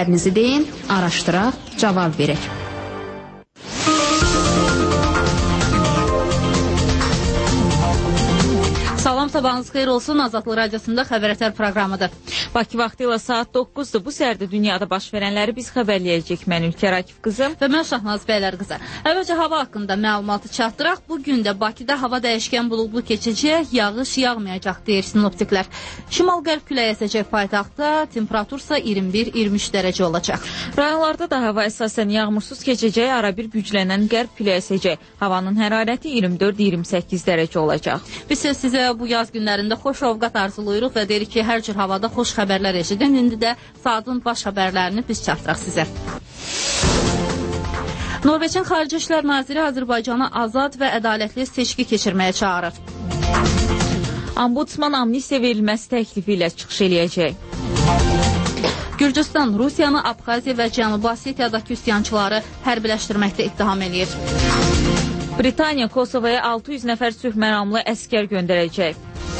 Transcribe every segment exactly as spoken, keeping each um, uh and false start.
Fikirlərinizi deyin, araşdıraq, cavab verək. Salam, sabahınız xeyir olsun. Azadlıq Radiosunda Xəbər-Ətər proqramıdır. Bakı vaxtı ilə saat doqquzdur. Bu səhərdə dünyada baş verənləri biz xəbərləyəcək. Mən Ülkər Akif qızım və mən Şahnaz Bəylər qızı. Əvvəlcə hava haqqında məlumatı çatdıraq. Bugün də Bakıda hava dəyişkən buludlu keçəcək, yağış yağmayacaq deyir sinoptiklər. Şimal-qərb küləyi əsəcək paytaxtda, temperatursa iyirmi bir iyirmi üç dərəcə olacaq. Rayonlarda da hava əsasən yağmursuz keçəcək, ara bir güclənən qərb küləyi əsəcək. Havanın hərarəti iyirmi dörd iyirmi səkkiz dərəcə olacaq. Biz sizə bu yaz günlərində xoş ovqat arzuluyuruq və deyirik ki, hər cür havada xoş xəbərlər eşidin. İndi də saatın baş xəbərlərini biz çatdıraq sizə. Norveçin Xarici İşlər Naziri Azərbaycanı azad və ədalətli seçki keçirməyə çağırır. Ombudsman amnistiya verilməsi təklifi ilə çıxış eləyəcək. Gürcüstan Rusiyanı Abxaziya və Cənubi Osetiyadakı üsyançıları hərbiləşdirməkdə ittiham eləyir. Britaniya Kosovaya altı yüz nəfər sülh məramlı əskər göndərəcək.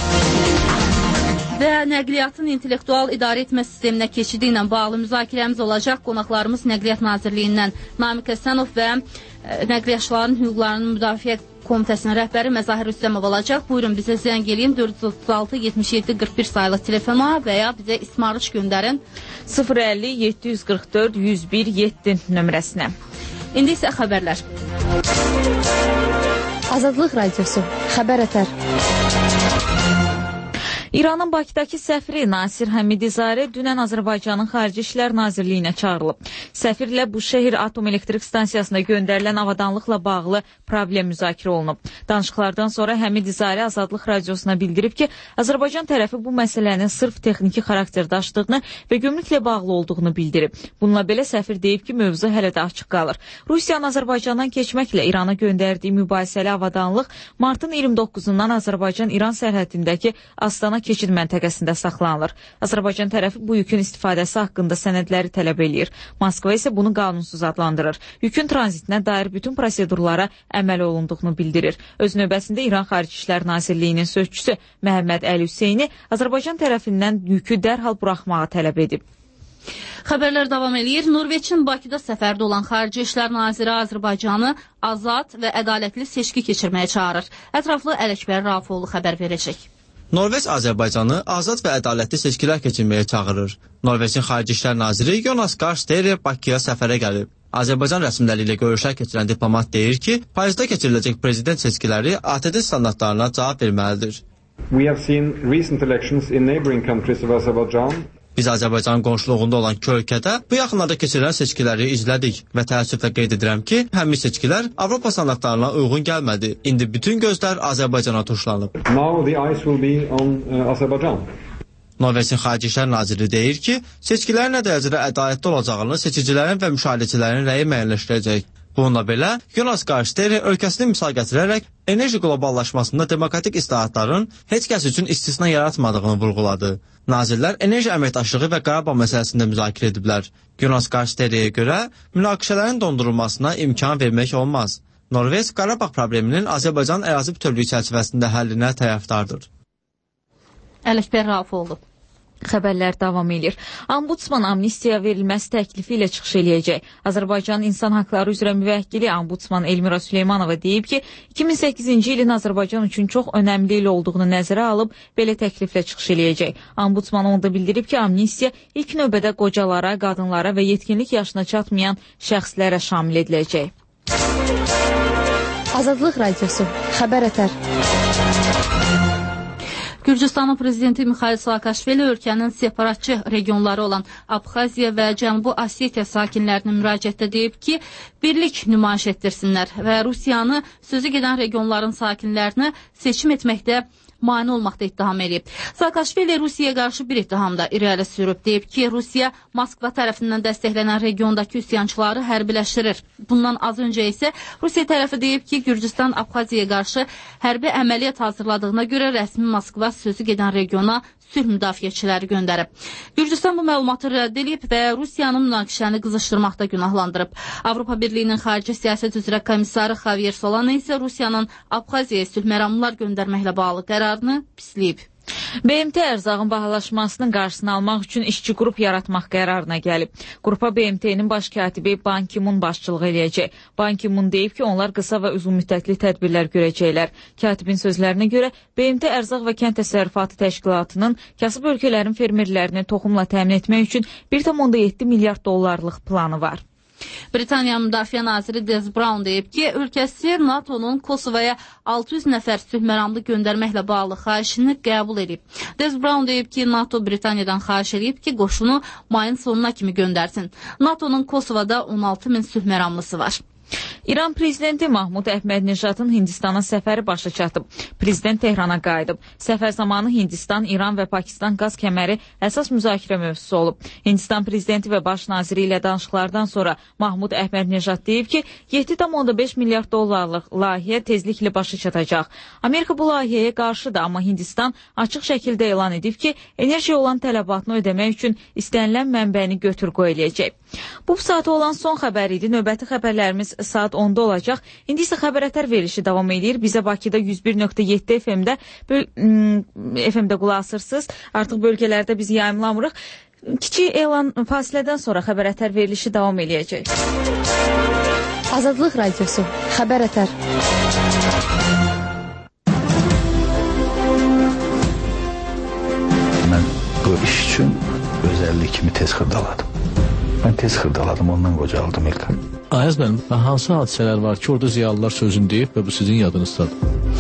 Və nəqliyyatın intellektual idarə etmə sisteminə keçidi ilə bağlı müzakirəmiz olacaq. Qonaqlarımız Nəqliyyat Nazirliyindən Namiq Həsənov və Nəqliyyatçıların hüquqlarının müdafiə komitəsinin rəhbəri Məzahir Rüstəmov olacaq. Buyurun, bizə zəng eləyin dörd yüz otuz altı yetmiş yeddi qırx bir sayılı telefona və ya bizə ismarış göndərin sıfır əlli yeddi yüz qırx dörd yüz bir yeddi nömrəsinə. İndi isə xəbərlər. Azadlıq Radiosu, Xəbər-Ətər. İranın Bakıdakı səfiri Nasir Həmidizadə dünən Azərbaycanın Xarici İşlər Nazirliyinə çağırılıb. Səfirlə bu şəhər atom elektrik stansiyasına göndərilən avadanlıqla bağlı problem müzakirə olunub. Danışıqlardan sonra Həmidizadə Azadlıq Radiosuna bildirib ki, Azərbaycan tərəfi bu məsələnin sırf texniki xarakter daşıdığını və gömrüklə bağlı olduğunu bildirib. Bununla belə səfir deyib ki, mövzu hələ də açıq qalır. Rusiyanın Azərbaycandan keçməklə İrana göndərdiyi mübahisəli avadanlıq martın iyirmi doqquzundan Azərbaycan-İran sərhədindəki Astana keçid məntəqəsində saxlanılır. Azərbaycan tərəfi bu yükün istifadəsi haqqında sənədləri tələb eləyir. Moskva isə bunu qanunsuz adlandırır. Yükün tranzitinə dair bütün prosedurlara əməl olunduğunu bildirir. Öz növbəsində İran Xarici İşlər Nazirliyinin sözçüsü Məhəmməd Əli Hüseyni Azərbaycan tərəfindən yükü dərhal buraxmağı tələb edib. Xəbərlər davam edir. Norveçin Bakıda səfərdə olan Xarici İşlər Naziri Azərbaycanı azad və ədalətli seçki keçirməyə çağırır. Ətraflı Ələkbər Rafoğlu xəbər verəcək. Norveç Azərbaycanı azad və ədalətli seçkilər keçirməyə çağırır. Norveçin Xarici İşlər Naziri Jonas Gahr Støre Bakıya səfərə gəlib. Azərbaycan rəsmiləri ilə görüşlər keçirən diplomat deyir ki, Parisdə keçiriləcək prezident seçkiləri A T D standartlarına cavab verməlidir. We have seen recent elections in neighboring countries of Azerbaijan. Biz Azərbaycanın qonşuluğunda olan iki ölkədə bu yaxınlarda keçirilən seçkiləri izlədik və təəssüflə qeyd edirəm ki, həmin seçkilər Avropa standartlarına uyğun gəlmədi. İndi bütün gözlər Azərbaycana tuşlanıb. Now the eyes will be on uh, Azerbaijan. Norveçin Xarici İşlər Naziri deyir ki, seçkilərin nə dərəcədə ədalətli olacağını seçicilərin və müşahidəçilərin rəyi müəyyənləşdirəcək. Bununla belə, Jonas Gahr Støre ölkəsini misal gətirərək enerji qloballaşmasında demokratik islahatların heç kəs üçün istisna yaratmadığını vurğuladı. Nazirlər enerji əməkdaşlığı və Qarabağ məsələsində müzakirə ediblər. Jonas Gahr Störəyə görə münaqişələrin dondurulmasına imkan vermək olmaz. Norveç Qarabağ probleminin Azərbaycan ərazi bütövlüyü çərçivəsində həllinə tərəfdardır. Ələkbər Rafoğlu. Xəbərlər davam edir. Ombudsman amnistiya verilməsi təklifi ilə çıxış eləyəcək. Azərbaycan İnsan Haqları üzrə müvəkkili Ombudsman Elmira Süleymanova deyib ki, iki min səkkizinci ilin Azərbaycan üçün çox önəmli il olduğunu nəzərə alıb belə təkliflə çıxış eləyəcək. Ombudsman onda bildirib ki, amnistiya ilk növbədə qocalara, qadınlara və yetkinlik yaşına çatmayan şəxslərə şamil ediləcək. Azadlıq Radiosu, Xəbər-Ətər. Gürcüstanın prezidenti Mixail Saakashvili ölkənin separatçı regionları olan Abxaziya və Cənubi Osetiya sakinlərinə müraciətdə deyib ki, birlik nümayiş etdirsinlər və Rusiyanı sözü gedən regionların sakinlərini seçim etməkdə mane olmaqda ittiham edib. Saakashvili Rusiyaya qarşı bir ittihamda irəli sürüb. Deyib ki, Rusiya Moskva tərəfindən dəstəklənən regiondakı üsyançıları hərbiləşdirir. Bundan az öncə isə Rusiya tərəfi deyib ki, Gürcüstan Abxaziyaya qarşı hərbi əməliyyat hazırladığına görə rəsmi Moskva sözü gedən regiona sülh müdafiəçiləri göndərib. Gürcüstan bu məlumatı rədd edib və Rusiyanın münaqişəni qızışdırmaqda günahlandırıb. Avropa Birliyinin xarici siyasət üzrə komissarı Javier Solana isə Rusiyanın Abxaziyaya sülh məramlılar göndərməklə bağlı qərarını pisləyib. B M T ərzağın bahalaşmasının qarşısını almaq üçün işçi qrup yaratmaq qərarına gəlib. Qrupa B M T-nin baş katibi Ban Ki-moon başçılıq eləyəcək. Ban Ki-moon deyib ki, onlar qısa və uzun müddətli tədbirlər görəcəklər. Katibin sözlərinə görə B M T Ərzaq və Kənd Təsərrüfatı Təşkilatının kasıb ölkələrin fermerlərini toxumla təmin etmək üçün bir tam onda yeddi milyard dollarlıq planı var. Britaniya Müdafiə naziri Des Brown deyib ki, ölkəsi NATO'nun Kosovaya altı yüz nəfər sülhməramlı göndərməklə bağlı xahişini qəbul edib. Des Brown deyib ki, NATO Britaniyadan xahiş edib ki, qoşunu mayın sonuna kimi göndərsin. NATO'nun Kosovada on altı min sülhməramlısı var. İran prezidenti Mahmud Əhmədnejadın Hindistana səfəri başa çatıb. Prezident Tehrana qayıdıb. Səfər zamanı Hindistan, İran və Pakistan qaz kəməri əsas müzakirə mövzusu olub. Hindistan prezidenti və baş naziri ilə danışıqlardan sonra Mahmud Əhmədnejad deyib ki, yeddi tam onda beş milyard dollarlıq layihə tezliklə başa çatacaq. Amerika bu layihəyə qarşıdır, amma Hindistan açıq şəkildə elan edib ki, enerjiyə olan tələbatını ödəmək üçün istənilən mənbəni götür-qoy eləyəcək. Bu saata olan son xəbər idi. Növbəti xəbərlərimiz saat onda olacaq. İndi isə xəbərətər verilişi davam edir. Bizə Bakıda yüz bir nöqtə yeddi F M-də F M-də qulaq asırsınız. Artıq bölgələrdə biz yayımlamırıq. Kiçik elan fasilədən sonra xəbərətər verilişi davam eləyəcək. Azadlıq Radiosu, xəbərətər. Mən bu iş üçün özəllik kimi tez xırdaladım. Mən tez xırdaladım, ondan qocaldım ilk. Ayaz mənim, hansı hadisələr var ki, orada ziyalılar sözünü deyib və bu sizin yadınızdadır?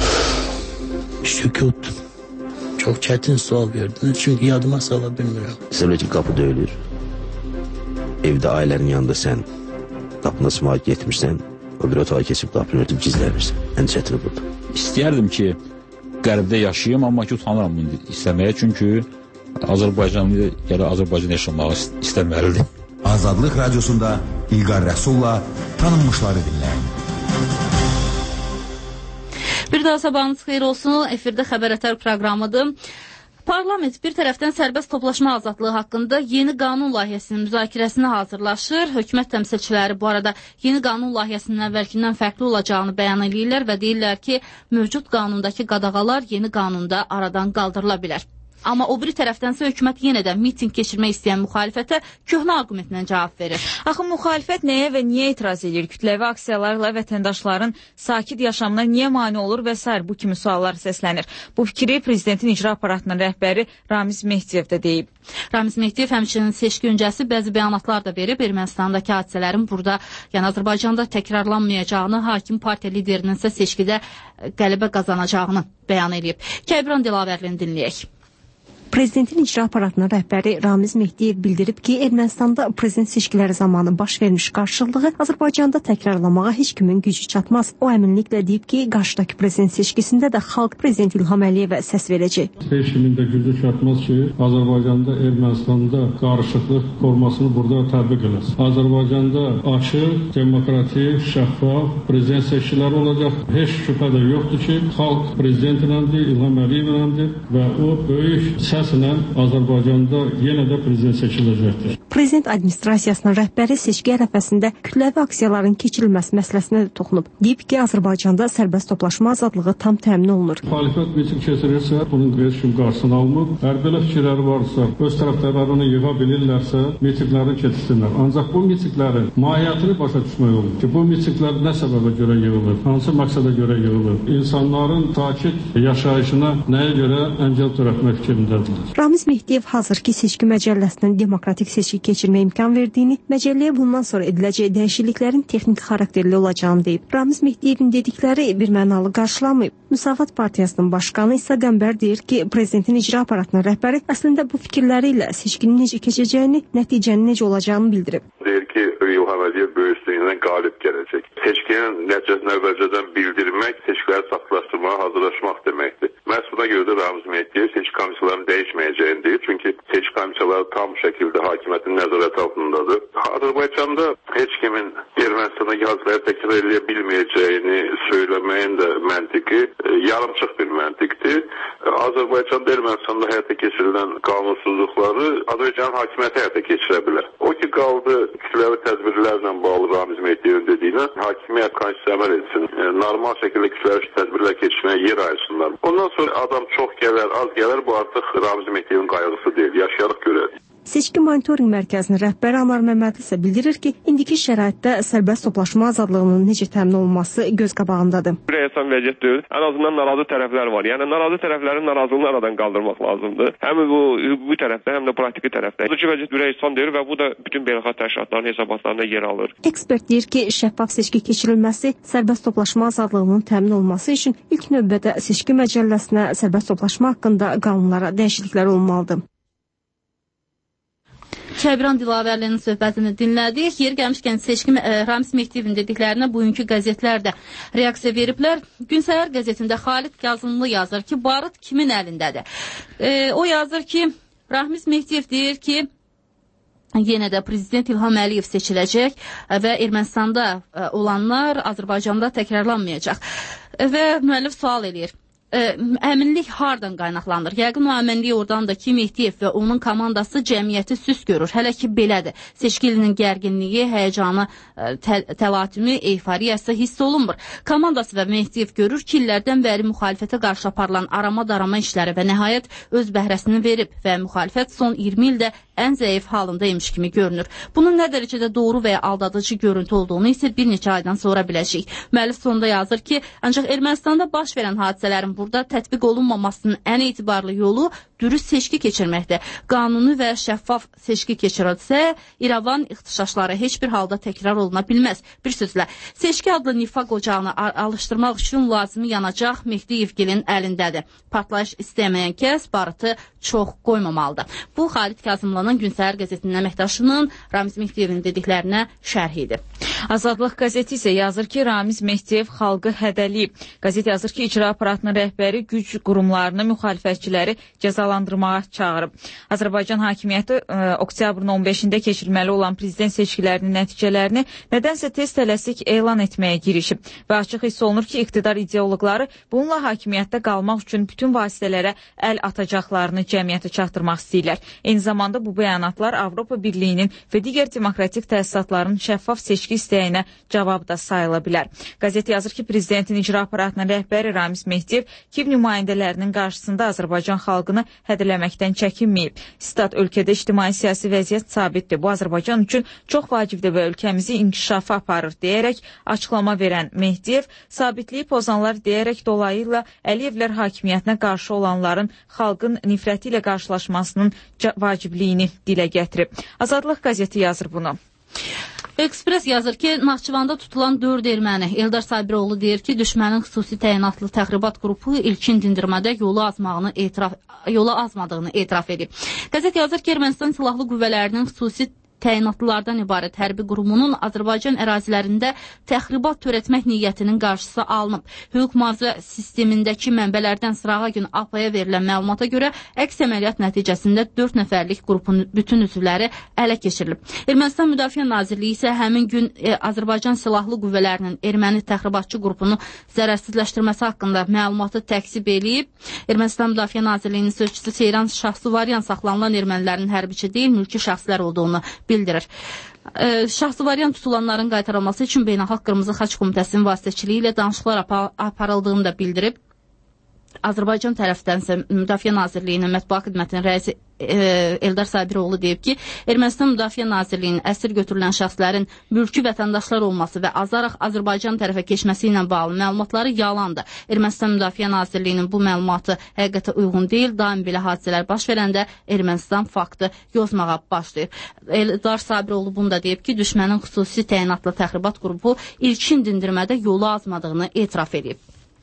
Sükut. Çox çətin sual verdiniz, çünki yadıma sala bilmirəm. Sən ki, qapı döyülür. Evdə ailənin yanında sən qapına sımağa getmirsən, o bir otağa keçib qapını örtüb gizlənirsən. Ən çətini budur. İstəyərdim ki, qərbdə yaşayayım, amma ki, utanıram istəməyə, çünki Azərbaycanlı gələ Azərbaycan yaşamağı istəməlidir. Azadlıq Radiosunda İlqar Rəsulla tanınmışları dinləyin. Bir daha sabahınız xeyir olsun. Efirdə xəbərətər proqramıdır. Parlament bir tərəfdən sərbəst toplaşma azadlığı haqqında yeni qanun layihəsinin müzakirəsini hazırlaşır. Hökumət təmsilçiləri bu arada yeni qanun layihəsinin əvvəlkindən fərqli olacağını bəyan edirlər və deyirlər ki, mövcud qanundakı qadağalar yeni qanunda aradan qaldırıla bilər. Amma o biri tərəfdənsə hökumət yenə də miting keçirmək istəyən müxalifətə köhnə arqumentlə cavab verir. Axı müxalifət nəyə və niyə etiraz edir? Kütləvi aksiyalarla vətəndaşların sakit yaşamına niyə mane olur və s. bu kimi suallar səslənir. Bu fikri prezidentin icra aparatının rəhbəri Ramiz Mehdiyev də deyib. Ramiz Mehdiyev həmçinin seçki öncəsi bəzi bəyanatlar da verib. Ermənistandakı hadisələrin burada, yəni Azərbaycanda təkrarlanmayacağını, hakim partiya liderinin isə seçkidə qələbə qazanacağını bəyan edib. Kəbran Dilavərlini dinləyək. Prezidentin icra aparatının rəhbəri Ramiz Mehdiyev bildirib ki, Ermənistanda prezident seçkiləri zamanı baş vermiş qarşılığı Azərbaycanda təkrarlamağa heç kimin gücü çatmaz. O əminliklə deyib ki, qarşıdakı prezident seçkisində də xalq prezident İlham Əliyevə səs verəcək. Heç kimin də gücü çatmaz ki, Azərbaycanda Ermənistanda qarışıqlıq formasını burada tətbiq eləsin. Azərbaycanda açıq, demokratik, şəffaf prezident seçkiləri olacaq. Heç şübhə də yoxdur ki, xalq prezident iləndir, İlham Əliyev iləndir və o böyük səs Azərbaycanda yenə də prezident seçiləcəkdir. Prezident administrasiyasının rəhbəri seçki ərəfəsində kütləvi aksiyaların keçirilməsi məsələsinə də toxunub. Deyib ki, Azərbaycanda sərbəst toplaşma azadlığı tam təmin olunur. Müxalifət miting keçirirsə, bunun heç kim qarşısını almır. Hər belə fikirləri varsa, öz tərəfdarlarını yığa bilirlərsə, mitinglərini keçirsinlər. Ancaq bu mitinglərin mahiyyətini başa düşmək olur ki, bu mitinglər nə səbəbə görə yığılır, hansı məqsədə görə yığılır, insanların sakit yaşayışına nəyə görə əngəl törətmək fikrindədir. Ramiz Mehdiyev hazırki seçki məcəlləsinin demokratik seçki keçirməyə imkan verdiyini, məcəlləyə bundan sonra ediləcək dəyişikliklərin texniki xarakterli olacağını deyib. Ramiz Mehdiyevin dedikləri bir mənalı qarşılamayıb. Müsavat Partiyasının başqanı İsa Qəmbər deyir ki, prezidentin icra aparatının rəhbəri əslində bu fikirləri ilə seçkinin necə keçəcəyini, nəticənin necə olacağını bildirib. Deyir ki, İlham Əliyev böyük üstünlüklə qalib gələcək. Seçkinin nəticəsini əvvəlcədən bildirmək, seçkiləri saxlaşdırmağa hazırlaşmaq deməkdir. Məhz buna görə də Ramiz Mehdiyev seçki komissiyalarının dəyişməyəcəyini deyir. Çünki seçki komissiyaları tam şəkildə hakimiyyətin nəzarəti altındadır. Azərbaycanda heç kimin Ermənistana yazıları təkrar edə bilməyəcəyini söyləməyin də məntiqi e, yarımçıq bir məntiqdir. E, Azərbaycanda Ermənistanda həyata keçirilən qanunsuzluqları Azərbaycanın hakimiyyəti həyata keçirə bilər. O ki qaldı kütləvi tədbirlərlə bağlı Ramiz Mehdiyevin dediyinə hakimiyyət konstitusiya əməl etsin. E, normal şəkildə kütləvi tədbirlər keçirməyə yer ayırsınlar. Ondan sonra adam çox gələr, az gələr, bu artıq Ramiz Mehdiyevin qayğısı deyil. Yaşayarıq görək. Seçki monitorinq mərkəzinin rəhbəri Anar Məmmədli isə bildirir ki, indiki şəraitdə sərbəst toplaşma azadlığının necə təmin olunması göz qabağındadır. Rəyəsən vəziyyət deyil. Ən azından narazı tərəflər var. Yəni narazı tərəflərin narazılığını aradan qaldırmaq lazımdır. Həm bu hüquqi tərəfdə, həm də praktiki tərəfdə. Bu vəziyyət rəyəsən deyil və bu da bütün beynəlxalq təşkilatların hesabatlarında yer alır. Ekspert deyir ki, şəffaf seçki keçirilməsi sərbəst toplaşma azadlığının təmin olunması üçün ilk növbədə seçki məcəlləsinə sərbəst toplaşma haqqında qanunlara dəyişikliklər olmalıdır. Kəbran Dilavərlinin söhbətini dinlədik. Yer gəlmişkən seçki Ramiz Mehdiyevin dediklərinə bugünkü qəzetlər də reaksiya veriblər. Gün Səhər qəzetində Xalid Kazımlı yazır ki, barıt kimin əlindədir? E, o yazır ki, Ramiz Mehdiyev deyir ki, yenə də prezident İlham Əliyev seçiləcək və Ermənistanda olanlar Azərbaycanda təkrarlanmayacaq. Və müəllif sual edir. Əminlik hardan qaynaqlanır? Yəqin o əminlik oradan da ki, Mehdiyev və onun komandası cəmiyyəti süs görür. Hələ ki, belədir. Seçki ilinin gərginliyi, həyəcanı, təl təlatümü, eyfariyası hiss olunmur. Komandası və Mehdiyev görür ki, illərdən bəri müxalifətə qarşı aparılan arama-darama işləri və nəhayət öz bəhrəsini verib və müxalifət son iyirmi ildə ən zəif halındaymış kimi görünür. Bunun nə dərəcədə doğru və ya aldadıcı görüntü olduğunu isə bir neçə aydan sonra biləcəyik. Müəllif sonunda yazır ki, ancaq Ermənistanda baş verən hadisələrin burada tətbiq olunmamasının ən etibarlı yolu dürüst seçki keçirməkdir. Qanuni və şəffaf seçki keçirilsə, İrəvan ixtişaşları heç bir halda təkrar oluna bilməz. Bir sözlə, seçki adlı nifaq ocağını alışdırmaq üçün lazımi yanacaq Mehdiyevgilin əlindədir. Partlayış istəməyən kəs barıtı çox qoymamalıdır. Bu, Xalid Kazımlının Gün Səhər qəzetinin əməkdaşının Ramiz Mehdiyevin dediklərinə şərh idi. Azadlıq qəzeti isə yazır ki, Ramiz Mehdiyev xalqı hədəliyib. Qəzet yazır ki, icra aparatının rəhbəri güc qurumlarını, müxalifətçiləri cəzalandırmağa çağırıb. Azərbaycan hakimiyyəti ə, oktyabrın on beşində keçirilməli olan prezident seçkilərinin nəticələrini nədənsə tez tələsik elan etməyə girişib və açıq hiss olunur ki, iqtidar ideoloqları bununla hakimiyyətdə qalmaq üçün bütün vasitələrə əl atacaqlarını cəmiyyətə çatdırmaq istəyirlər. Eyni zamanda bu bəyanatlar Avropa Birliyinin və digər demokratik təsisatların şəffaf seçki istəyinə cavab da sayıla bilər. Qəzet yazır ki, prezidentin icra aparatının rəhbəri Ramiz Mehdiyev Kiv nümayəndələrinin qarşısında Azərbaycan xalqını hədələməkdən çəkinməyib. Stat, ölkədə ictimai-siyasi vəziyyət sabitdir. Bu, Azərbaycan üçün çox vacibdir və ölkəmizi inkişafa aparır deyərək açıqlama verən Mehdiyev, sabitliyi pozanlar deyərək dolayıyla Əliyevlər hakimiyyətinə qarşı olanların xalqın nifrəti ilə qarşılaşmasının vacibliyini dilə gətirib. Azadlıq qəzeti yazır bunu. Ekspres yazır ki, Naxçıvanda tutulan dörd erməni Eldar Sabiroğlu deyir ki, düşmənin xüsusi təyinatlı təxribat qrupu ilkin dindirmədə yolu azmağını etiraf, yola azmadığını etiraf edib. Qəzet yazır ki, Ermənistan silahlı qüvvələrinin xüsusi təyinatlılardan ibarət hərbi qurumunun Azərbaycan ərazilərində təxribat törətmək niyyətinin qarşısı alınıb. Hüquq mühafizə sistemindəki mənbələrdən sırağa gün A P A-ya verilən məlumata görə əks əməliyyat nəticəsində dörd nəfərlik qrupun bütün üzvləri ələ keçirilib. Ermənistan Müdafiə Nazirliyi isə həmin gün e, Azərbaycan silahlı qüvvələrinin erməni təxribatçı qrupunu zərərsizləşdirməsi haqqında məlumatı təksib eləyib. Ermənistan Müdafiə Nazirliyinin sözçüsü Seyran Şahsuvaryan saxlanılan ermənilərin hərbiçi deyil, mülki şəxslər olduğunu bildirir. Ee, Şahsuvaryan tutulanların qaytarılması üçün Beynəlxalq Qırmızı Xaç Komitəsinin vasitəçiliyi ilə danışıqlar ap aparıldığını da bildirib. Azərbaycan tərəfdənsə Müdafiə Nazirliyinin mətbuat xidmətinin rəisi e, Eldar Sabiroğlu deyib ki, Ermənistan Müdafiə Nazirliyinin əsir götürülən şəxslərin mülki vətəndaşlar olması və azaraq Azərbaycan tərəfə keçməsi ilə bağlı məlumatları yalandır. Ermənistan Müdafiə Nazirliyinin bu məlumatı həqiqətə uyğun deyil. Daim belə hadisələr baş verəndə Ermənistan faktı yozmağa başlayıb. Eldar Sabiroğlu bunu da deyib ki, düşmənin xüsusi təyinatlı təxribat qrupu ilkin dindirmədə yolu azmadığını etiraf edib.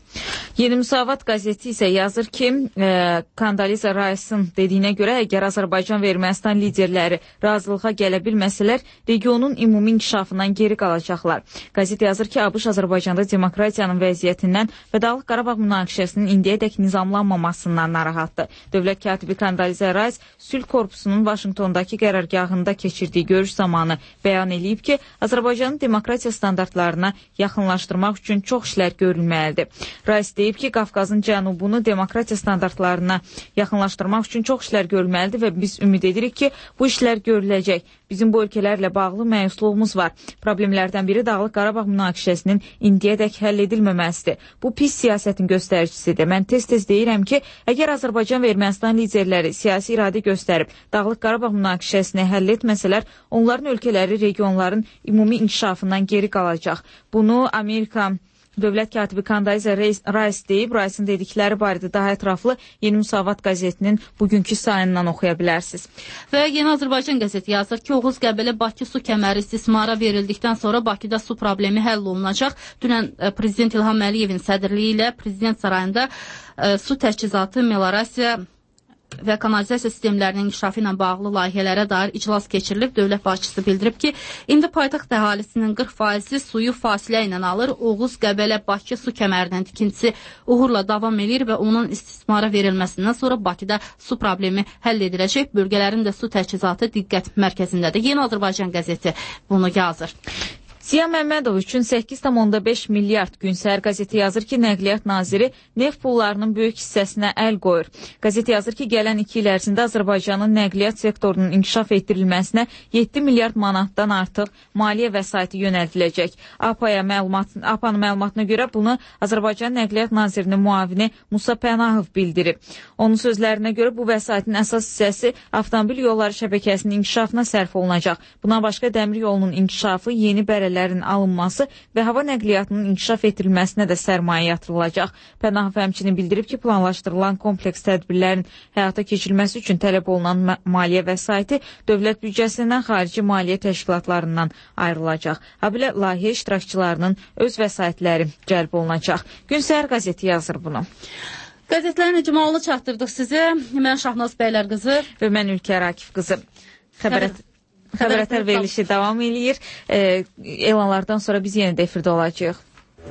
Yeni Müsavat qəzeti isə yazır ki, e, Kandaliza Rice'ın dediyinə görə, əgər Azərbaycan və Ermənistan liderləri razılığa gələ bilməsələr, regionun ümumi inkişafından geri qalacaqlar. Qəzet yazır ki, ABŞ Azərbaycanda demokratiyanın vəziyyətindən və Dağlıq Qarabağ münaqişəsinin indiyədək nizamlanmamasından narahatdır. Dövlət katibi Kandaliza Rice Sülh Korpusunun Vaşinqtondakı qərargahında keçirdiyi görüş zamanı bəyan edib ki, Azərbaycanın demokratiya standartlarına yaxınlaşdırmaq üçün çox işlər görülməlidir. Rice deyib ki, Qafqazın cənubunu demokratiya standartlarına yaxınlaşdırmaq üçün çox işlər görülməlidir və biz ümid edirik ki, bu işlər görüləcək. Bizim bu ölkələrlə bağlı məyusluğumuz var. Problemlərdən biri Dağlıq Qarabağ münaqişəsinin indiyədək həll edilməməsidir. Bu pis siyasətin göstəricisidir. Mən tez-tez deyirəm ki, əgər Azərbaycan və Ermənistan liderləri siyasi iradə göstərib Dağlıq Qarabağ münaqişəsini həll etməsələr, onların ölkələri regionların ümumi inkişafından geri qalacaq. Bunu Amerika Dövlət katibi Kandaliza Rice deyib. Rice'ın dedikləri barədə daha ətraflı Yeni Müsavat qəzetinin bugünkü sayından oxuya bilərsiniz. Və Yeni Azərbaycan qəzeti yazır ki, Oğuz Qəbələ Bakı su kəməri istismara verildikdən sonra Bakıda su problemi həll olunacaq. Dünən Prezident İlham Əliyevin sədrliyi ilə Prezident sarayında ə, su təchizatı, meliorasiya və kanalizasiya sistemlərinin inkişafı ilə bağlı layihələrə dair iclas keçirilib. Dövlət başçısı bildirib ki, indi paytaxt əhalisinin qırx faizi suyu fasilə ilə alır. Oğuz Qəbələ Bakı su kəmərinin tikintisi uğurla davam edir və onun istismara verilməsindən sonra Bakıda su problemi həll ediləcək. Bölgələrin də su təchizatı diqqət mərkəzindədir. Yeni Azərbaycan qəzeti bunu yazır. Ziya Məmmədov üçün səkkiz tam onda beş milyard gün səhər qəzeti yazır ki, Nəqliyyat Naziri neft pullarının böyük hissəsinə əl qoyur. Qəzet yazır ki, gələn iki il ərzində Azərbaycanın nəqliyyat sektorunun inkişaf etdirilməsinə yeddi milyard manatdan artıq maliyyə vəsaiti yönəldiləcək. A P A-ya məlumat, A P A-nın məlumatına görə bunu Azərbaycan Nəqliyyat Nazirinin muavini Musa Pənahov bildirib. Onun sözlərinə görə bu vəsaitin əsas hissəsi avtomobil yolları şəbəkəsinin inkişafına sərf olunacaq. Buna başqa dəmir yolunun inkişafı, yeni bərələr alınması və hava nəqliyyatının inkişaf etdirilməsinə də sərmayə yatırılacaq. Pənahov həmçinin bildirib ki, planlaşdırılan kompleks tədbirlərin həyata keçirilməsi üçün tələb olunan maliyyə vəsaiti dövlət büdcəsindən xarici maliyyə təşkilatlarından ayrılacaq. Habelə layihə iştirakçılarının öz vəsaitləri cəlb olunacaq. Gün Səhər qəzeti yazır bunu. Qəzetlərin icmalını çatdırdıq sizə. Mən Şahnaz Bəylər qızı və mən Ülkər Akif qızı. Xəbərət Xəbərətər verilişi davam edir. E, elanlardan sonra biz yenə də efirdə olacağıq.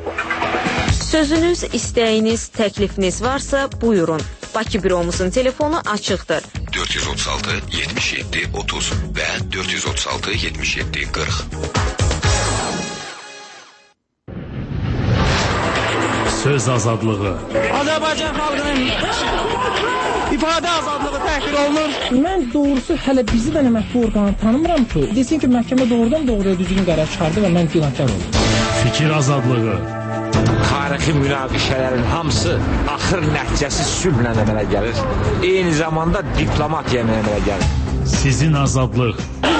Sözünüz, istəyiniz, təklifiniz varsa buyurun. Bakı büromuzun telefonu açıqdır. dörd yüz otuz altı yetmiş yeddi otuz və dörd yüz otuz altı yetmiş yeddi qırx. Söz azadlığı. Azərbaycan xalqının ifadə azadlığı təhqir olunur. Mən doğrusu hələ bizi də mətbu orqanı tanımıram ki, desin ki, məhkəmə doğrudan doğruya düzgün qərar çıxardı və mən günahkar oldum. Fikir azadlığı. Tarixi münaqişələrin hamısı axır nəticəsi sülhlə əmələ gəlir. Eyni zamanda diplomatiya əmələ gəlir. Sizin azadlıq.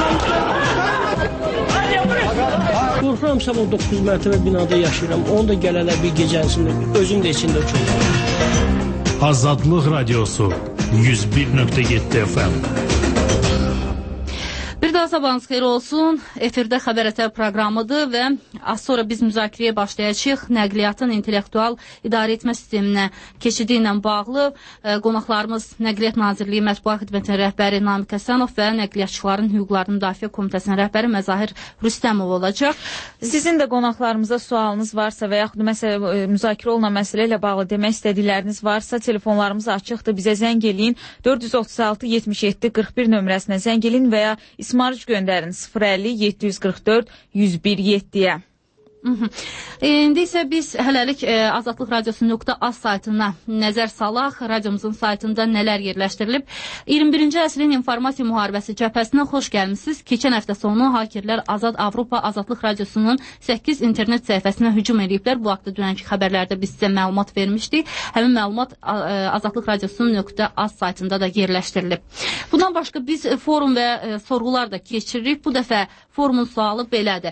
Qorxuram sabah doqquz mərtəbə binada yaşayıram. Onu da gələlər bir gecəsində, özüm də içində uçurum. Azadlıq Radiosu yüz bir nöqtə yeddi F M. Bir daha sabahınız xeyir olsun. Efirdə Xəbər Ətər proqramıdır və az sonra biz müzakirəyə başlayacağıq. Nəqliyyatın intellektual idarə etmə sisteminə keçidi ilə bağlı e, qonaqlarımız Nəqliyyat Nazirliyi Mətbuat Xidmətinin rəhbəri Namiq Həsənov və Nəqliyyatçıların Hüquqlarını Müdafiə Komitəsinin rəhbəri Məzahir Rüstəmov olacaq. Sizin də qonaqlarımıza sualınız varsa və yaxud məsələ, müzakirə olunan məsələ ilə bağlı demək istədikləriniz varsa, telefonlarımız açıqdır. Bizə zəng eləyin. dörd yüz otuz altı yetmiş yeddi qırx bir nömrəsinə zəng eləyin və ya İsmarıc göndərin sıfır əlli yeddi yüz qırx dörd yüz bir yeddiyə. İndi isə biz hələlik e, Azadlıq Radiosu nöqtə az saytına nəzər salaq. Radiomuzun saytında nələr yerləşdirilib. iyirmi birinci əsrin informasiya müharibəsi cəbhəsinə xoş gəlmisiniz. Keçən həftə sonu hakerlər Azad Avropa Azadlıq Radiosunun səkkiz internet səhifəsinə hücum ediblər. Bu haqda dünənki xəbərlərdə biz sizə məlumat vermişdik. Həmin məlumat e, Azadlıq Radiosunun nöqtə az saytında da yerləşdirilib. Bundan başqa biz forum və e, sorğular da keçiririk. Bu dəfə forumun sualı belədir.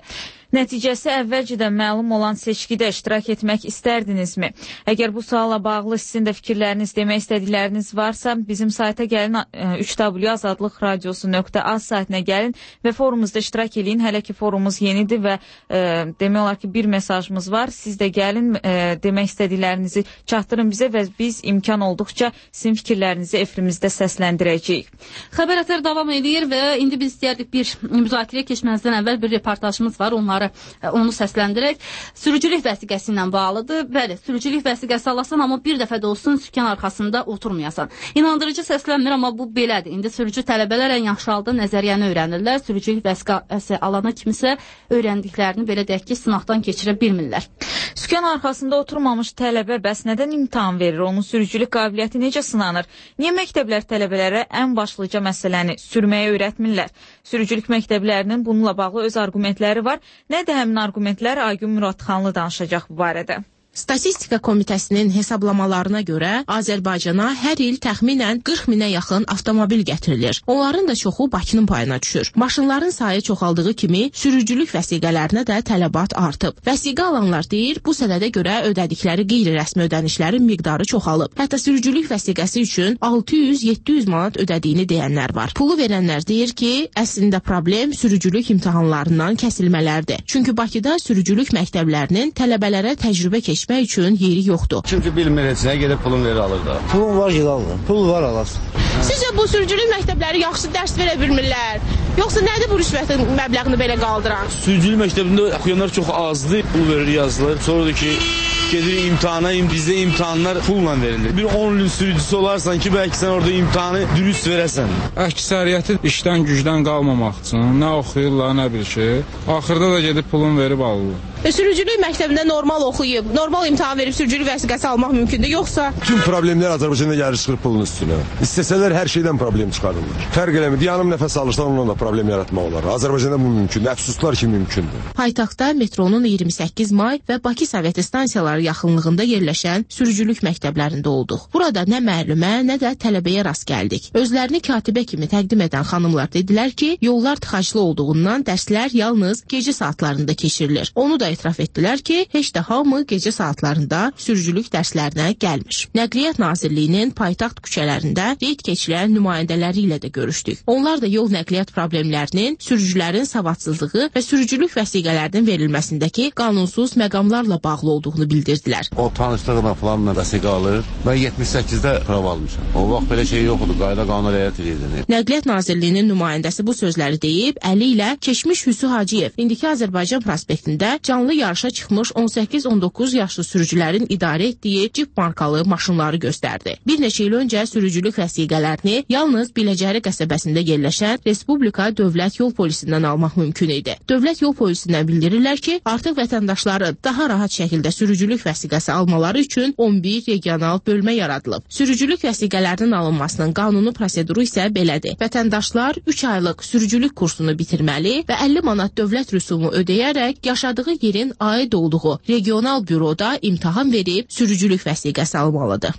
Nəticəsi əvvəlcədən məlum olan seçkidə iştirak etmək istərdinizmi? Əgər bu sualla bağlı sizin də fikirləriniz, demək istədikləriniz varsa, bizim sayta gəlin, üç w azadlıq radiosu nöqtə az saytına gəlin və forumumuzda iştirak edin. Hələ ki forumumuz yenidir və e, demək olar ki bir mesajımız var. Siz də gəlin, e, demək istədiklərinizi çatdırın bizə və biz imkan olduqca sizin fikirlərinizi efrimizdə səsləndirəcəyik. Xəbər əsər davam edir və indi biz istəyərdik bir müzakirəyə keçməzdən əvvəl bir reportajımız var. Onları, onu səsləndirək. Sürücülük vəsiqəsi ilə bağlıdır. Bəli, sürücülük vəsiqəsi alasan, amma bir dəfə də olsun sükan arxasında oturmayasan. İnandırıcı səslənmir, amma bu belədir. İndi sürücü tələbələr ən yaxşı halda nəzəriyyəni öyrənirlər. Sürücülük vəsiqəsi alana kimisə öyrəndiklərini belə deyək ki, sınaqdan keçirə bilmirlər. Sükan arxasında oturmamış tələbə bəs nədən imtahan verir? Onun sürücülük qabiliyyəti necə sınanır? Niyə məktəblər tələbələrə ən başlıca məsələni sürməyə öyrətmirlər? Sürücülük məktəblərinin bununla bağlı öz argumentləri var. Nə də həmin argumentlər Aygün Muradxanlı danışacaq bu barədə. Statistika Komitəsinin hesablamalarına görə Azərbaycana hər il təxminən qırx minə yaxın avtomobil gətirilir. Onların da çoxu Bakının payına düşür. Maşınların sayı çoxaldığı kimi sürücülük vəsiqələrinə də tələbat artıb. Vəsiqə alanlar deyir, bu sənədə görə ödədikləri qeyri-rəsmi ödənişlərin miqdarı çoxalıb. Hətta sürücülük vəsiqəsi üçün altı yüz yeddi yüz manat ödədiyini deyənlər var. Pulu verənlər deyir ki, əslində problem sürücülük imtahanlarından kəsilmələrdir. Çünki Bakıda sürücülük məktəblərinin tələbələrə təcrübə keçmək üçün yeri yoxdur. Çünki bilmir heç nə, gedib pulun verir alır da. Pulun var, gedib alır. Pul var, alasın. Sizcə bu sürücülük məktəbləri yaxşı dərs verə bilmirlər? Yoxsa nədir bu rüşvətin məbləğini belə qaldıran? Sürücülük məktəbində oxuyanlar çox azdır, pul verir, yazılır. Sonra da ki, gedir imtihana, bizdə imtihanlar pulla verilir. Bir on ilin sürücüsü olarsan ki, bəlkə sən orada imtihanı dürüst verəsən. Əksəriyyəti işdən gücdən qalmamaq üçün nə oxuyurlar, nə bir şey. Axırda da gedib pulun verib alırlar. E, sürücülük məktəbində normal oxuyub, normal imtahan verib sürücülük vəsiqəsi almaq mümkündür, yoxsa? Tüm problemlər Azərbaycanda gəlir çıxır pulun üstünə. İstəsələr hər şeydən problem çıxarırlar. Fərq eləmir, yanım nəfəs alırsan onunla da problem yaratmaq olar. Azərbaycanda bu mümkündür, əfsuslar ki mümkündür. Paytaxtda metronun iyirmi səkkiz may və Bakı Soveti stansiyaları yaxınlığında yerləşən sürücülük məktəblərində olduq. Burada nə müəllimə, nə də tələbəyə rast gəldik. Özlərini katibə kimi təqdim edən xanımlar dedilər ki, yollar tıxaclı olduğundan dərslər yalnız gecə saatlarında keçirilir. Onu da etiraf etdilər ki, heç də hamı gecə saatlarında sürücülük dərslərinə gəlmir. Nəqliyyat Nazirliyinin paytaxt küçələrində reyd keçilən nümayəndələri ilə də görüşdük. Onlar da yol nəqliyyat problemlərinin, sürücülərin savadsızlığı və sürücülük vəsiqələrinin verilməsindəki qanunsuz məqamlarla bağlı olduğunu bildirdilər. O tanışlığına falanla vəsiqə alır. Mən yetmiş səkkizdə prov almışam. O vaxt belə şey yox idi, qayda qanuna riayət edirdi. Nəqliyyat Nazirliyinin nümayəndəsi bu sözləri deyib, əli ilə keçmiş Hüsü Hacıyev indiki Azərbaycan prospektində canlı yarışa çıxmış on səkkiz on doqquz yaşlı sürücülərin idarə etdiyi cip markalı maşınları göstərdi. Bir neçə il öncə sürücülük vəsiqələrini yalnız Biləcəri qəsəbəsində yerləşən Respublika Dövlət Yol Polisindən almaq mümkün idi. Dövlət Yol Polisindən bildirirlər ki, artıq vətəndaşların daha rahat şəkildə sürücülük vəsiqəsi almaları üçün on bir regional bölmə yaradılıb. Sürücülük vəsiqələrinin alınmasının qanuni proseduru isə belədir. Vətəndaşlar üç aylıq sürücülük kursunu bitirməli və əlli manat dövlət rüsumu ödəyərək yaşadığı yerin aid olduğu regional büroda imtahan verib sürücülük vəsiqəsi almalıdır.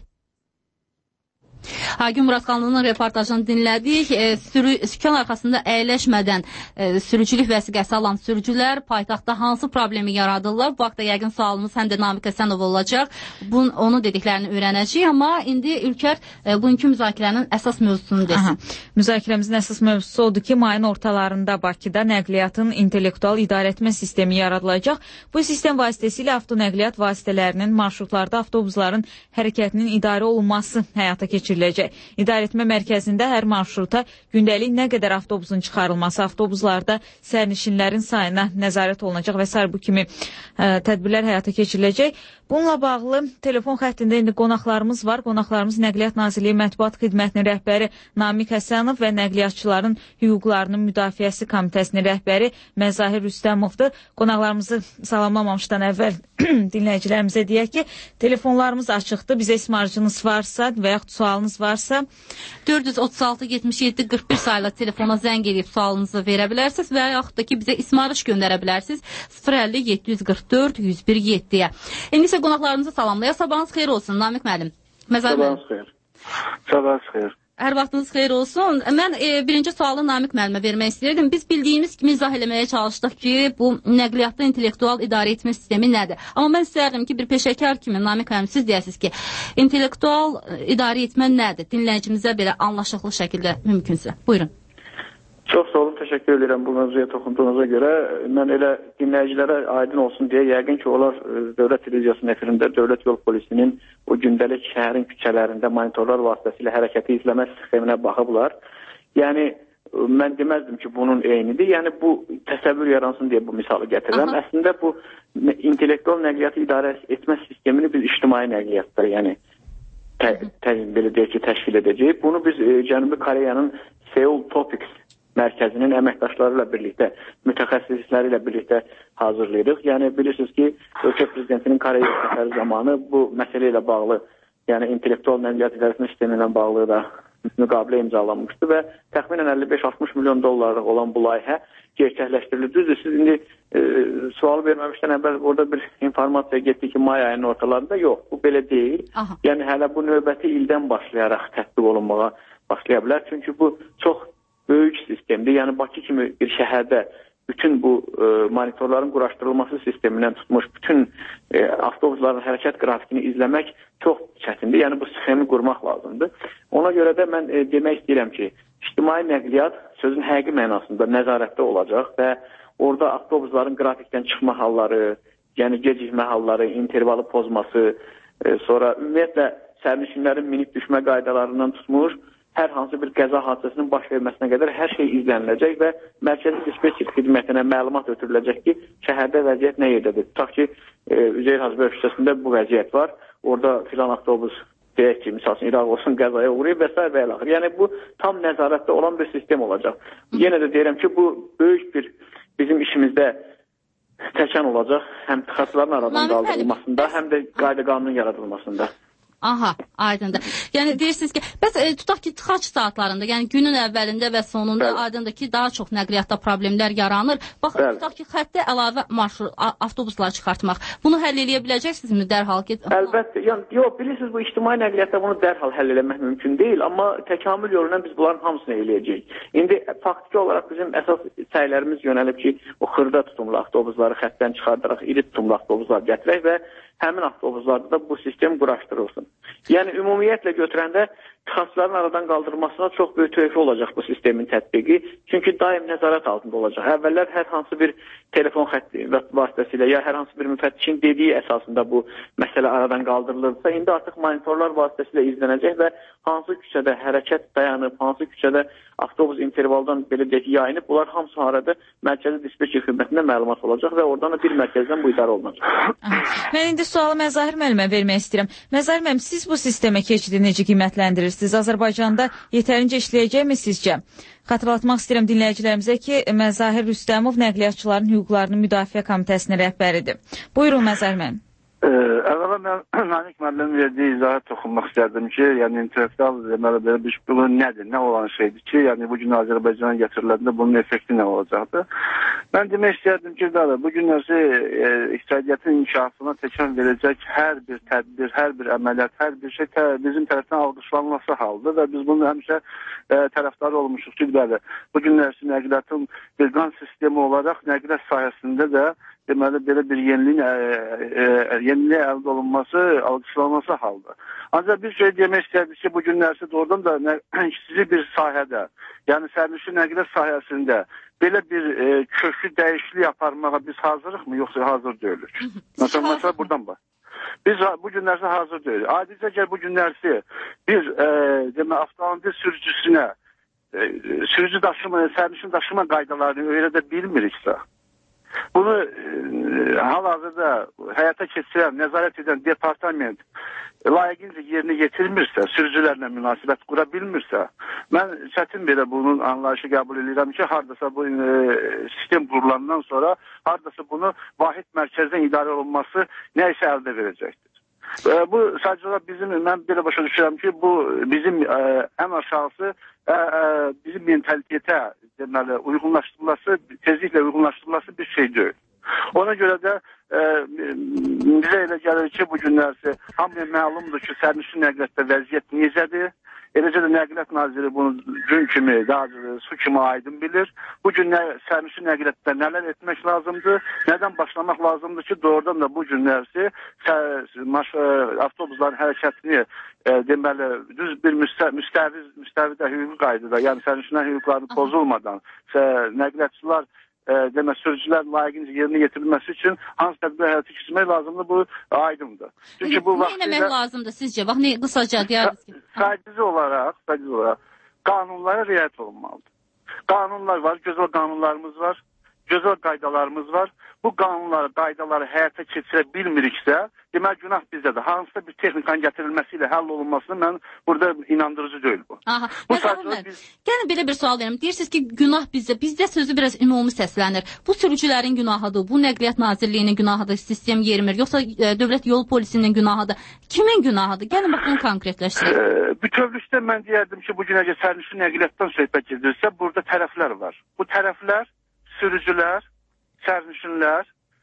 Aygün Muradxanlının reportajını dinlədik. E, sürü, sükan arxasında əyləşmədən e, sürücülük vəsiqəsi alan sürücülər paytaxtda hansı problemi yaradırlar? Bu haqda yəqin sualımız həm də Namiq Həsənov olacaq. Bun, onu dediklərini öyrənəcəyik, amma indi Ülkər e, bugünkü müzakirənin əsas mövzusunu desin. Aha. Müzakirəmizin əsas mövzusu odur ki, mayın ortalarında Bakıda nəqliyyatın intellektual idarəetmə sistemi yaradılacaq. Bu sistem vasitəsilə avtonəqliyyat vasitələrinin, marşrutlarda avtobusların hərəkətinin idarə olunması həyata keçirilir. İdarəetmə mərkəzində hər marşruta gündəlik nə qədər avtobusun çıxarılması, avtobuslarda sərnişinlərin sayına nəzarət olunacaq və s. bu kimi ə, tədbirlər həyata keçiriləcək. Bununla bağlı telefon xəttində indi qonaqlarımız var. Qonaqlarımız Nəqliyyat Nazirliyi Mətbuat Xidmətinin rəhbəri Namiq Həsənov və Nəqliyyatçıların Hüquqlarının Müdafiəsi Komitəsinin rəhbəri Məzahir Rüstəmovdur. Qonaqlarımızı salamlamamışdan əvvəl dinləyicilərimizə deyək ki, telefonlarımız açıqdır. Bizə ismarıcınız varsa və yaxud sualınız varsa dörd yüz otuz altı yetmiş yeddi qırx bir sayıla telefona zəng edib sualınızı verə bilərsiniz və yaxud da ki bizə ismarış göndərə bilərsiniz sıfır əlli yeddi yüz qırx dörd yüz bir yeddiyə. İndi isə qonaqlarınızı salamlayaq. Sabahınız xeyir olsun Namiq müəllim. Sabahınız xeyir. Sabahınız xeyir. Hər vaxtınız xeyir olsun. Mən e, birinci sualı Namiq müəllimə vermək istəyirdim. Biz bildiyimiz kimi izah eləməyə çalışdıq ki, bu nəqliyyatda intellektual idarə etmə sistemi nədir? Amma mən istərdim ki, bir peşəkar kimi Namiq müəllim siz deyəsiniz ki, intellektual idarə etmə nədir? Dinləyicimizə belə anlaşıqlı şəkildə mümkünsə. Buyurun. Çox sağ olun, təşəkkür edirəm bu mövzuya toxunduğunuza görə. Mən elə dinləyicilərə aydın olsun deyə yəqin ki, onlar Dövlət Televiziyasının efirində Dövlət Yol Polisinin o gündəlik şəhərin küçələrində monitorlar vasitəsilə hərəkəti izləmə sisteminə baxıblar. Yəni, mən deməzdim ki, bunun eynidir. Yəni, bu təsəvvür yaransın deyə bu misalı gətirirəm. Aha. Əslində, bu intellektual nəqliyyatı idarə etmə sistemini biz ictimai nəqliyyatda, yəni tə, tə, belə deyək ki, təşkil edəcəyik. Bunu biz e, Cənubi Koreyanın Seoul Topics mərkəzinin əməkdaşları ilə birlikdə, mütəxəssisləri ilə birlikdə hazırlayırıq. Yəni, bilirsiniz ki, ölkə prezidentinin Koreya səfəri zamanı bu məsələ ilə bağlı, yəni intellektual nəqliyyat idarəsinin sistemi ilə bağlı da müqavilə imzalanmışdı və təxminən əlli beş altmış milyon dollarlıq olan bu layihə gerçəkləşdirilir. Düzdür, siz indi e, sual verməmişdən əvvəl orada bir informasiya getdi ki, may ayının ortalarında yox, bu belə deyil. Aha. Yəni, hələ bu növbəti ildən başlayaraq tətbiq olunmağa başlaya bilər. Çünki bu çox böyük sistemdir. Yəni, Bakı kimi bir şəhərdə bütün bu e, monitorların quraşdırılması sistemindən tutmuş bütün e, avtobusların hərəkət qrafikini izləmək çox çətindir. Yəni, bu sistemi qurmaq lazımdır. Ona görə də mən e, demək istəyirəm ki, ictimai nəqliyyat sözün həqiqi mənasında nəzarətdə olacaq və orada avtobusların qrafikdən çıxma halları, yəni gecikmə halları, intervalı pozması, e, sonra ümumiyyətlə sərnişinlərin minib düşmə qaydalarından tutmuş, hər hansı bir qəza hadisəsinin baş verməsinə qədər hər şey izləniləcək və mərkəzi dispetçer xidmətinə məlumat ötürüləcək ki, şəhərdə vəziyyət nə yerdədir. Tutaq ki, e, Üzeyir Hacıbəyov küçəsində bu vəziyyət var, orada filan avtobus deyək ki, misal üçün İraq olsun qəzaya uğrayıb və s. və ilə. Yəni, bu tam nəzarətdə olan bir sistem olacaq. Yenə də deyirəm ki, bu böyük bir bizim işimizdə təkan olacaq, həm tıxacların aradan qaldırılmasında, həm də qayda qanunun yaradılmasında. Aha, aydındır. Yəni deyirsiniz ki, bəs e, tutaq ki, tıxac saatlarında, yəni günün əvvəlində və sonunda Bəli. aydındır ki, daha çox nəqliyyatda problemlər yaranır. Bax, Bəli. tutaq ki, xəttə əlavə marşrut, avtobuslar çıxartmaq. Bunu həll eləyə biləcəksinizmi dərhal ki? Əlbəttə, yəni, yox, bilirsiniz, bu ictimai nəqliyyatda bunu dərhal həll eləmək mümkün deyil, amma təkamül yolundan biz bunların hamısını eləyəcəyik. İndi faktiki olaraq bizim əsas səylərimiz yönəlib ki, o xırda tutumlu avtobusları xəttdən çıxardaraq iri tutumlu avtobuslar gətirək və həmin avtobuslarda da bu sistem quraşdırılsın. Yəni, ümumiyyətlə götürəndə tıxacların aradan qaldırılmasına çox böyük töhfə olacaq bu sistemin tətbiqi. Çünki daim nəzarət altında olacaq. Əvvəllər hər hansı bir telefon xətti vasitəsilə ya hər hansı bir müfəttişin dediyi əsasında bu məsələ aradan qaldırılırsa, indi artıq monitorlar vasitəsilə izlənəcək və hansı küçədə hərəkət dayanıb, hansı küçədə avtobus intervaldan belə deyək yayınıb, bunlar hamısı arada mərkəzi dispetçer xidmətində məlumat olacaq və oradan da bir mərkəzdən bu idarə olunacaq. Mən indi sualı Məzahir müəllimə vermək istəyirəm. Məzahir müəllim, siz bu sistemə keçidi necə qiymətləndirirsiniz? Azərbaycanda yetərincə işləyəcəkmi sizcə? Xatırlatmaq istəyirəm dinləyicilərimizə ki, Məzahir Rüstəmov Nəqliyyatçıların Hüquqlarının Müdafiə Komitəsinin rəhbəridir. Buyurun Məzahir müəllim. Əvvəla mən Namiq müəllimin verdiyi izaha toxunmaq istərdim ki, yəni intellektual deməli belə bir bu nədir, nə olan şeydir ki, yəni bu gün Azərbaycana gətiriləndə bunun effekti nə olacaqdır? Mən demək istərdim ki, da bu günlərsə e, iqtisadiyyatın inkişafına təkan verəcək hər bir tədbir, hər bir əməliyyat, hər bir şey tə, bizim tərəfdən alqışlanması haldır və biz bunu həmişə e, tərəfdarı olmuşuq ki, bəli, bu günlərsə nəqliyyatın bir qan sistemi olaraq nəqliyyat sahəsində də deməli belə bir yeniliyin e, e, yeniliyə əldə olunması, alqışlanması haldır. Ancaq bir şey demək istərdik ki, bu günlərsə doğrudan da kiçik bir sahədə, yəni sərnişin nəqliyyat sahəsində belə bir e, köklü dəyişiklik aparmağa biz hazırıq mı, yoxsa hazır deyilik? Məsələn, məsələ buradan bax. Biz bu günlərsə hazır deyilik. Adicə gəl bu günlərsə bir e, demə, avtomobil sürücüsünə e, sürücü daşıma, sərnişin daşıma qaydalarını öyrədə bilmiriksə, bunu e, hal-hazırda həyata keçirən, nəzarət edən departament layiqincə yerinə yetirmirsə, sürücülərlə münasibət qura bilmirsə, mən çətin belə bunun anlayışı qəbul edirəm ki, haradasa bu e, sistem qurulandan sonra haradasa bunu vahid mərkəzdən idarə olunması nə isə əldə verəcəkdir. E, bu sadəcə bizim, mən belə başa düşürəm ki, bu bizim e, ən aşağısı e, e, bizim mentalitetə deməli, uyğunlaşdırılması, tezliklə uyğunlaşdırılması bir şey deyil. Ona görə də e, bizə elə gəlir ki, bu günlərsə hamıya məlumdur ki, sərnişin nəqliyyatda vəziyyət necədir. Eləcə də Nəqliyyat Naziri bunu gün kimi, daha su kimi aydın bilir. Bu gün nə, sərnişin nəqliyyatda nələr etmək lazımdır, nədən başlamaq lazımdır ki, doğrudan da bu günlərsi avtobusların hərəkətini e, deməli, düz bir müstə, müstəviz, müstəvidə hüquqi qaydada, yəni sərnişinlər hüquqlarını pozulmadan nəqliyyatçılar E, demək, sürücülər layiqincə yerinə yetirilməsi üçün hansı tədbir həyata keçirmək lazımdır, bu aydındır. Çünki bu nə eləmək lazımdır sizcə? Bax, ne, qısaca deyərdiniz ki. Sadəcə olaraq, sadəcə olaraq qanunlara riayət olunmalıdır. Qanunlar var, gözəl qanunlarımız var, gözəl qaydalarımız var. Bu qanunları, qaydaları həyata keçirə bilmiriksə, demək günah bizdədir. Hansısa bir texnikanın gətirilməsi ilə həll olunmasını mən burada inandırıcı deyil bu. Aha. Bu sadəcə biz... Gəlin belə bir sual verim. Deyirsiniz ki, günah bizdə. Bizdə sözü biraz ümumi səslənir. Bu sürücülərin günahıdır, bu Nəqliyyat Nazirliyinin günahıdır, sistem yerimir, yoxsa e, Dövlət Yol Polisinin günahıdır. Kimin günahıdır? Gəlin bax bunu konkretləşdirək. E, bütövlükdə mən deyərdim ki, bu günəcə sərnişin nəqliyyatdan söhbət edirsə, burada tərəflər var. Bu tərəflər sürücülər, sərnişinlər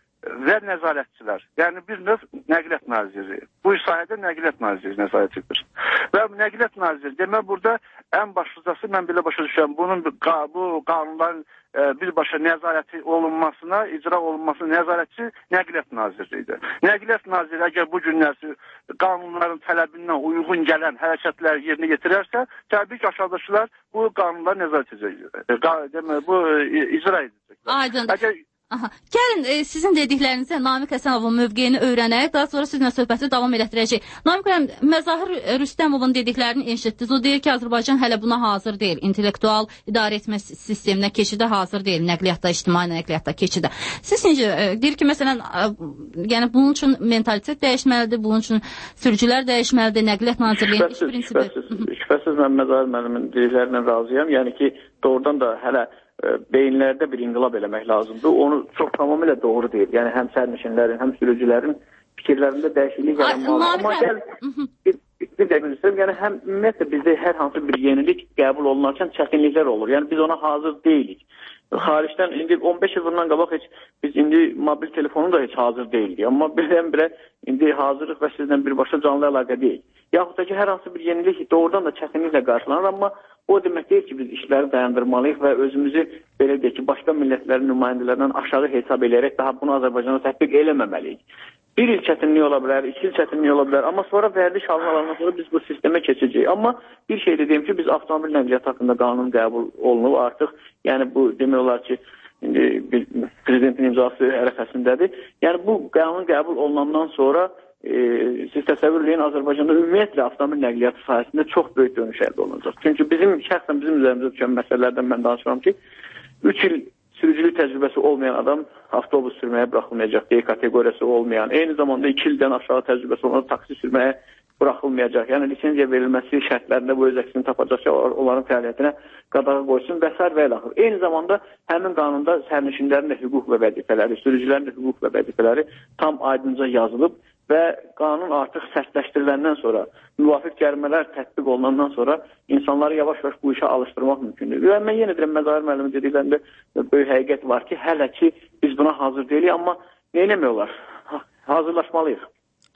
və nəzarətçilər. Yəni bir növ Nəqliyyat Naziri. Bu sahədə Nəqliyyat Naziri nəzarət edir. Və Nəqliyyat Naziri demək burada ən başlıcası mən belə başa düşürəm. Bunun bu qanunların e, birbaşa nəzarəti olunmasına, icra olunmasına nəzarətçi Nəqliyyat Naziridir. Nəqliyyat Naziri əgər bu günlərsi qanunların tələbindən uyğun gələn hərəkətləri yerinə yetirərsə, təbii ki, aşağıdakılar bu qanunları nəzarət edəcək. Demək, bu e, icra edəcəklər. Aydındır. Əgər Aha. Gəlin e, sizin dediklərinizə Namiq Həsənovun mövqeyini öyrənək, daha sonra sizinlə söhbəti davam elətdirəcək. Namiq Hələm, Məzahir Rüstəmovun dediklərini eşitdiniz. O deyir ki, Azərbaycan hələ buna hazır deyil. İntellektual idarə etmə sisteminə keçidə hazır deyil, nəqliyyatda, ictimai nəqliyyatda keçidə. Siz necə, e, deyir ki, məsələn, e, yəni bunun üçün mentalitet dəyişməlidir, bunun üçün sürücülər dəyişməlidir, Nəqliyyat Nazirliyinin iş prinsipi. Şübhəsiz, şübhəsiz mən Məzahir müəllimin dediklərindən razıyam. Yəni ki, doğrudan da hələ beyinlərdə bir inqilab eləmək lazımdır. Onu çox tamamilə doğru deyil. Yəni həm sərnişinlərin, həm sürücülərin fikirlərində dəyişiklik yaranmalıdır. Amma gəl bir, bir dəqiqə istəyirəm. Yəni həm ümumiyyətlə bizdə hər hansı bir yenilik qəbul olunarkən çətinliklər olur. Yəni biz ona hazır deyilik. Xaricdən indi on beş il bundan qabaq heç biz indi mobil telefonu da heç hazır deyildik. Amma birdən-birə indi hazırlıq və sizlə birbaşa canlı əlaqə deyil. Yaxud da ki, hər hansı bir yenilik doğrudan da çətinliklə qarşılanır, amma o demək deyil ki, biz işləri dayandırmalıyıq və özümüzü belə deyək ki, başqa millətlərin nümayəndələrindən aşağı hesab edərək daha bunu Azərbaycana tətbiq eləməməliyik. Bir il çətinlik ola bilər, iki il çətinlik ola bilər, amma sonra vərdiş alınalandan sonra biz bu sistemə keçəcəyik. Amma bir şey dediyim ki, biz avtomobil nəqliyyatı haqqında qanun qəbul olunub artıq, yəni bu demək olar ki, indi bir prezidentin imzası ərəfəsindədir. Yəni bu qanun qəbul olunandan sonra e, siz təsəvvür edin, Azərbaycanda ümumiyyətlə avtomobil nəqliyyatı sahəsində çox böyük dönüş əldə olunacaq. Çünki bizim şəxsən bizim üzərimizdə düşən məsələlərdən mən danışıram ki, üç il sürücülük təcrübəsi olmayan adam avtobus sürməyə buraxılmayacaq, D kateqoriyası olmayan, eyni zamanda iki ildən aşağı təcrübəsi olan taksi sürməyə buraxılmayacaq. Yəni lisenziya verilməsi şərtlərində bu öz əksini tapacaq ki, onların fəaliyyətinə qadağa qoysun və sair və ilaxır. Eyni zamanda həmin qanunda sərnişinlərin də hüquq və vəzifələri, sürücülərin də hüquq və vəzifələri tam aydınca yazılıb və qanun artıq sərtləşdiriləndən sonra, müvafiq cərimələr tətbiq olunandan sonra insanları yavaş-yavaş bu işə alışdırmaq mümkündür. Və mən yenə deyirəm, Məzahir müəllimin dediklərində böyük həqiqət var ki, hələ ki biz buna hazır deyilik, amma nə eləmək olar? Hazırlaşmalıyıq.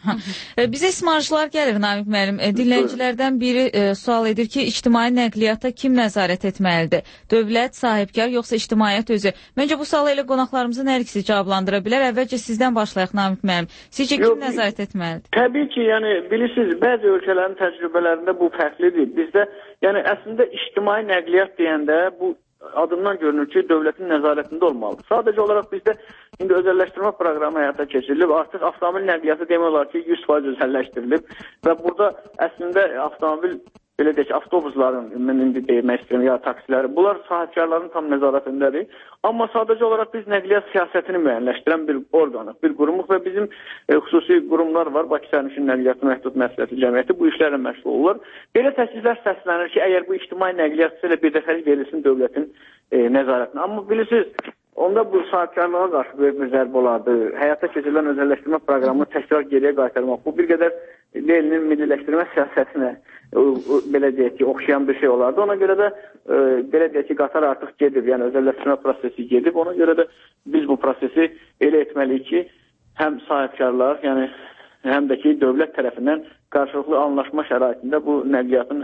Bizə ismarcılar gəlir, Namiq müəllim. Dinləyicilərdən biri e, sual edir ki, ictimai nəqliyyata kim nəzarət etməlidir? Dövlət, sahibkar, yoxsa ictimaiyyət özü? Məncə bu sualı elə qonaqlarımızın hər ikisi cavablandıra bilər. Əvvəlcə sizdən başlayaq, Namiq müəllim. Sizcə kim Yox, nəzarət etməlidir? Təbii ki, yəni bilirsiniz, bəzi ölkələrin təcrübələrində bu fərqlidir. Bizdə, yəni əslində ictimai nəqliyyat deyəndə bu adından görünür ki, dövlətin nəzarətində olmalıdır. Sadəcə olaraq bizdə indi özəlləşdirmə proqramı həyata keçirilib. Artıq avtomobil nəqliyyatı demək olar ki, yüz faiz özəlləşdirilib və burada əslində avtomobil, belə deyək, avtobusların, mən indi demək istəyirəm, ya taksiləri, bunlar sahibkarların tam nəzarətindədir. Amma sadəcə olaraq biz nəqliyyat siyasətini müəyyənləşdirən bir orqanıq, bir qurumuq və bizim e, xüsusi qurumlar var. Bakı Sərnişin Nəqliyyatı Məhdud Məsuliyyətli Cəmiyyəti bu işlərlə məşğul olurlar. Belə təkliflər səslənir ki, əgər bu ictimai nəqliyyat ilə bir dəfəlik verilsin dövlətin e, nəzarətinə. Amma bilirsiniz, onda bu sahibkarlığa qarşı böyük bir zərbə olardı. Həyata keçirilən özəlləşdirmə proqramını təkrar geriyə qaytarmaq. Bu bir qədər Lelinin milliləşdirmə siyasətinə o, o, belə deyək ki, oxşayan bir şey olardı. Ona görə də e, belə deyək ki, qatar artıq gedib, yəni özəlləşdirmə prosesi gedib. Ona görə də biz bu prosesi elə etməliyik ki, həm sahibkarlar, yəni həm də ki, dövlət tərəfindən qarşılıqlı anlaşma şəraitində bu nəqliyyatın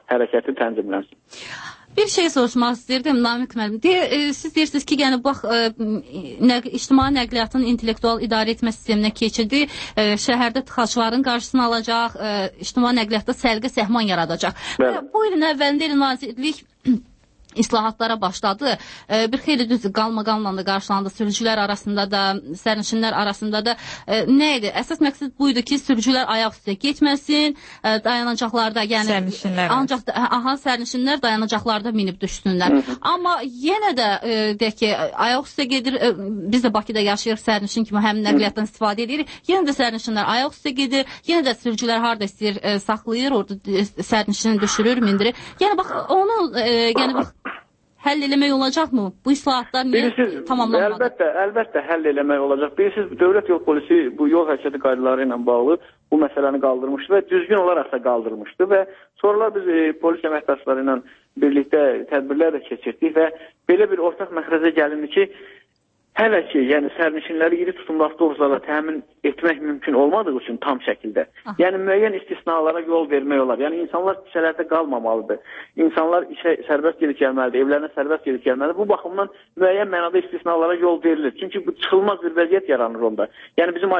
hərəkəti tənzimlənsin. Bir şey soruşmaq istəyirdim Namiq müəllim. Deyə, e, siz deyirsiniz ki, yəni bax e, nəq ictimai nəqliyyatın intellektual idarə etmə sisteminə keçidi, e, şəhərdə tıxacların qarşısını alacaq, e, ictimai nəqliyyatda səlqə səhman yaradacaq. Və bu ilin əvvəlində il nazirlik islahatlara başladı. E, bir xeyli düz qalmaqalla da qarşılandı. Sürücülər arasında da, sərnişinlər arasında da e, nə idi? Əsas məqsəd buydu ki, sürücülər ayaq üstə getməsin, e, dayanacaqlarda, yəni sərnişinlər ancaq da, aha sərnişinlər dayanacaqlarda minib düşsünlər. Hı -hı. Amma yenə də e, deyək ki, ayaq üstə gedir. E, biz də Bakıda yaşayırıq, sərnişin kimi həm nəqliyyatdan istifadə edirik. Yenə də sərnişinlər ayaq üstə gedir. Yenə də sürücülər harda istəyir e, saxlayır, orada e, sərnişini düşürür, mindirir. Yəni bax onu e, yəni bax həll eləmək olacaqmı? Bu islahatlar niyə tamamlanmadı? Əlbəttə, əlbəttə həll eləmək olacaq. Bilirsiniz, Dövlət Yol Polisi bu yol hərəkəti qaydaları ilə bağlı bu məsələni qaldırmışdı və düzgün olaraq da qaldırmışdı və sonralar biz e, polis əməkdaşları ilə birlikdə tədbirlər də keçirdik və belə bir ortaq məxrəcə gəlindi ki, hələ ki, yəni sərnişinləri iri tutumlu avtobuslarla təmin etmək mümkün olmadığı üçün tam şəkildə. Aha. Yəni müəyyən istisnalara yol vermək olar. Yəni insanlar küçələrdə qalmamalıdır. İnsanlar işə sərbəst gedib gəlməlidir, evlərinə sərbəst gedib gəlməlidir. Bu baxımdan müəyyən mənada istisnalara yol verilir. Çünki bu çıxılmaz bir vəziyyət yaranır onda. Yəni bizim